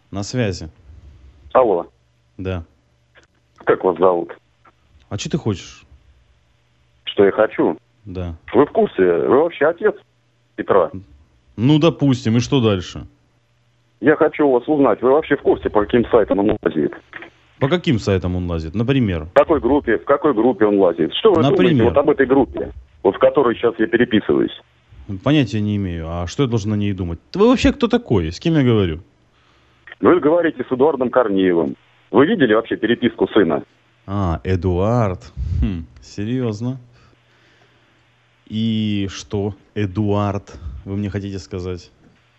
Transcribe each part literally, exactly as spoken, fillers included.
На связи. Алло. Да. Как вас зовут? А что ты хочешь? Что я хочу? Да. Вы в курсе? Вы вообще отец Петра? Ну, допустим. И что дальше? Я хочу у вас узнать, вы вообще в курсе, по каким сайтам он лазит? По каким сайтам он лазит? Например? В какой группе, в какой группе он лазит? Что вы Например? думаете вот об этой группе, вот в которой сейчас я переписываюсь? Понятия не имею. А что я должен о ней думать? Вы вообще кто такой? С кем я говорю? Вы говорите с Эдуардом Корнеевым. Вы видели вообще переписку сына? А, Эдуард. Хм, серьезно? И что, Эдуард, вы мне хотите сказать?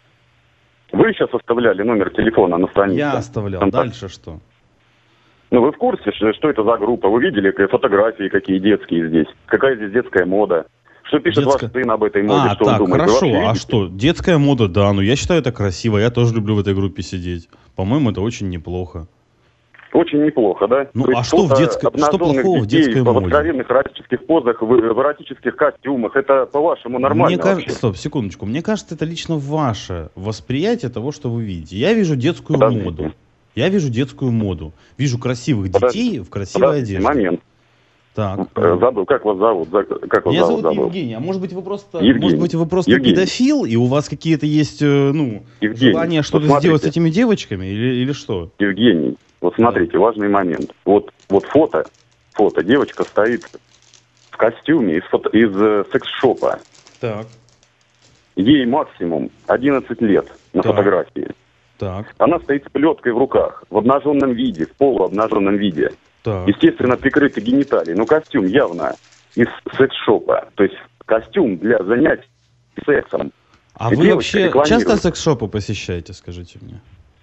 Вы сейчас оставляли номер телефона на странице? Я оставлял. Контакт. Дальше что? Ну вы в курсе, что, что это за группа? Вы видели какие фотографии, какие детские здесь? Какая здесь детская мода? Что пишет Детская... ваш сын об этой моде? А, что так, он думает? хорошо. А что? Детская мода, да. Ну, я считаю это красиво. Я тоже люблю в этой группе сидеть. По-моему, это очень неплохо. Очень неплохо, да? Ну, То а что в детской... Что плохого в детской моде? В откровенных эротических позах, в, в эротических костюмах. Это, по-вашему, нормально Мне кажется... вообще? Стоп, секундочку. Мне кажется, это лично ваше восприятие того, что вы видите. Я вижу детскую Подождите. моду. Я вижу детскую моду. Вижу красивых Подождите. детей в красивой Подождите, одежде. момент. Так. Э, Забыл, как вас зовут? За- Как вас Меня зовут? зовут Забыл. Евгений, а может быть вы просто, Евгений. может быть вы просто Евгений. педофил, и у вас какие-то есть, э, ну, Евгений, желание что-то вот сделать с смотрите. этими девочками, или, или что? Евгений, вот смотрите, важный момент. Вот, вот фото, фото, девочка стоит в костюме из, фото, из э, секс-шопа. Так, Ей максимум одиннадцать лет на Так. фотографии. так, Она стоит с плеткой в руках, в обнаженном виде, в полуобнаженном виде. так. Естественно, прикрыты гениталии. Но костюм явно из секс-шопа. То есть костюм для занятий сексом. А И вы девочка вообще рекламирует. часто секс-шопы посещаете, скажите мне?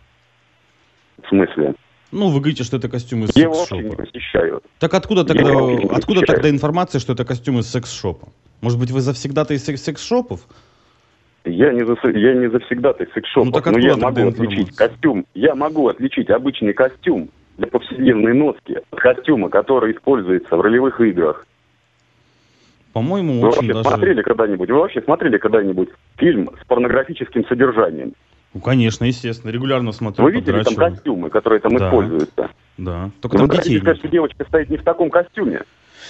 В смысле? Ну, вы говорите, что это костюм из Я его вообще не секс-шопа. посещаю. Так откуда Я тогда, его вообще не откуда посещаю. тогда информация, что это костюм из секс-шопа? Может быть, вы завсегда-то из секс- секс-шопов? Я не, за, я не завсегдатай секс-шопов, Ну, так но откуда я тогда могу отличить информация? костюм. Я могу отличить обычный костюм для повседневной носки от костюма, который используется в ролевых играх. По-моему, Вы очень вообще даже... смотрели когда-нибудь? Вы вообще смотрели когда-нибудь фильм с порнографическим содержанием? Ну, конечно, естественно, регулярно смотрю, Вы видели там подрачиваю. костюмы, которые там Да. используются? Да, только Вы там хотите детей сказать, нет. что девочка стоит не в таком костюме?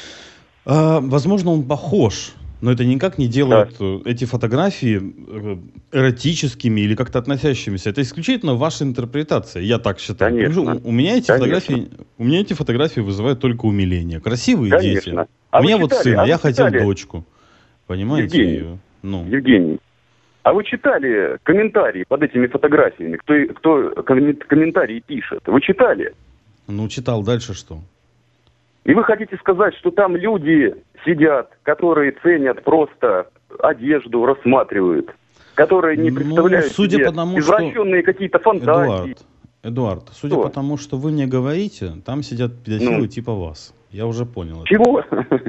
А, возможно, он похож, но это никак не делает э, эти фотографии э, эротическими или как-то относящимися. Это исключительно ваша интерпретация, я так считаю. Конечно. Потому что У, у меня эти Конечно. фотографии, у меня эти фотографии вызывают только умиление. Красивые дети. Конечно. А у вы меня вот читали- сын, а а вы я хотел читали- дочку. Понимаете? Евгений. И, ну, Евгений, а вы читали комментарии под этими фотографиями? Кто, кто коммен- комментарии пишет? Вы читали? ну, читал дальше что? И вы хотите сказать, что там люди сидят, которые ценят просто одежду, рассматривают, которые не Ну, представляют судя себе по тому, что- извращенные какие-то фантазии. Эдуард, Эдуард, судя Что? по тому, что вы мне говорите, там сидят педофилы Ну. типа вас. Я уже понял это. Чего?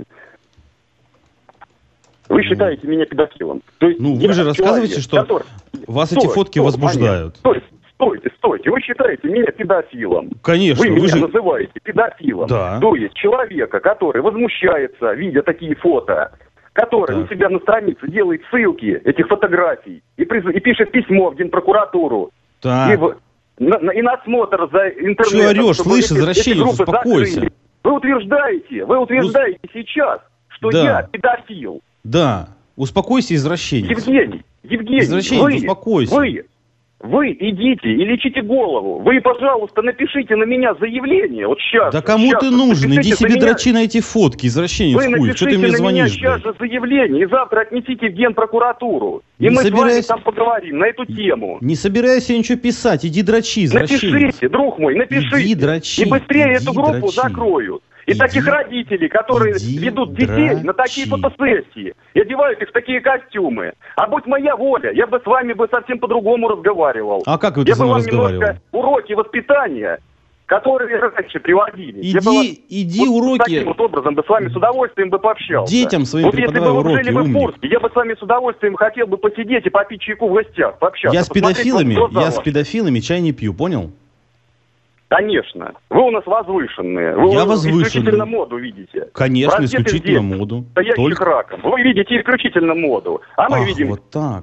Вы считаете меня педофилом? То есть Ну, вы я же рассказываете, человек, что который- вас эти Стой, фотки стой, возбуждают. момент. Стойте, стойте, стойте. Вы считаете меня педофилом? Конечно, Вы вы меня же... называете педофилом. Да. То есть человека, который возмущается, видя такие фото, который Так. у себя на странице делает ссылки этих фотографий и, приз- и пишет письмо в Генпрокуратуру. Так. И, в- на, на- и на осмотр за интернетом. Чё орёшь? чтобы Слышь, эти- эти извращенец, группы успокойся. закрыли. Вы утверждаете, вы утверждаете сейчас, что Да. я педофил. Да. Успокойся, извращенец. Евгений, Евгений, Извращенец, вы, успокойся. вы, вы идите и лечите голову. Вы, пожалуйста, напишите на меня заявление. Вот сейчас. Да кому сейчас ты вот нужен? напишите Иди за себе меня- дрочи на эти фотки, извращенец Вы хуй. Что напишите ты мне на меня звонишь, сейчас блядь? же заявление и завтра отнесите в Генпрокуратуру. И Не мы собираюсь- с вами там поговорим на эту тему. Не собираюсь я ничего писать, иди дрочи, извращенец. Напишите, друг мой, напишите. Иди дрочи, И быстрее иди эту группу дрочи. закроют. И Иди- таких родителей, которые иди ведут детей на такие дрочи. фотосессии и одевают их в такие костюмы. А будь моя воля, я бы с вами бы совсем по-другому разговаривал. А как вы я со бы мной вам разговаривал? немножко уроки воспитания, которые раньше приводили. я бы вам Иди, иди вот уроки таким вот образом бы с вами с удовольствием бы пообщался. детям своим вот если бы преподавай вы уроки, жили бы в умник. Курске, я бы с вами с удовольствием хотел бы посидеть и попить чайку в гостях, пообщаться. Я с посмотреть педофилами, вам в глаза я с ваши. педофилами чай не пью, понял? Конечно. Вы у нас возвышенные. Вы Я у- возвышенный. исключительно моду видите. Конечно, Раздеты исключительно здесь, моду. стоящих Только... раком. Вы видите исключительно моду. А мы Ах, видим... вот так.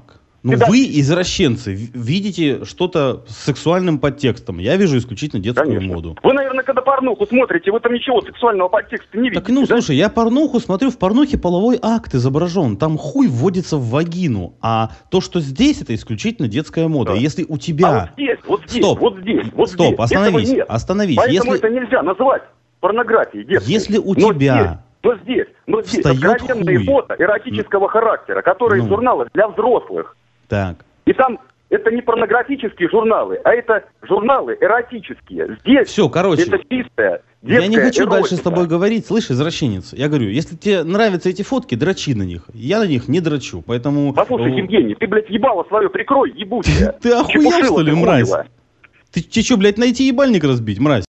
Ну Всегда... вы, извращенцы, видите что-то с сексуальным подтекстом. Я вижу исключительно детскую Конечно. моду. Вы, наверное, когда порнуху смотрите, вы там ничего сексуального подтекста не видите. Так, ну, да? слушай, я порнуху смотрю, в порнухе половой акт изображен. Там хуй вводится в вагину. А то, что здесь, это исключительно детская мода. Да. И если у тебя... А вот здесь, вот здесь, Стоп. вот здесь, вот Стоп, здесь. остановись, Этого нет. остановись. Поэтому Если... это нельзя назвать порнографией детской. Если у но тебя... Здесь, но здесь, но здесь встает откровенные хуй. фото эротического характера, которые Ну. журналы для взрослых. Так. И там это не порнографические журналы, а это журналы эротические. Здесь Все, короче. это чистая детская Я не хочу эротика. дальше с тобой говорить. Слышь, извращенец, я говорю, если тебе нравятся эти фотки, дрочи на них. Я на них не дрочу, поэтому... Послушай, Э, Евгений, ты, блядь, ебало свое прикрой, ебучая. Ты охуел, Чепушила что ли, ты мразь? хуева. Ты тебе что, блядь, найти ебальник разбить, мразь?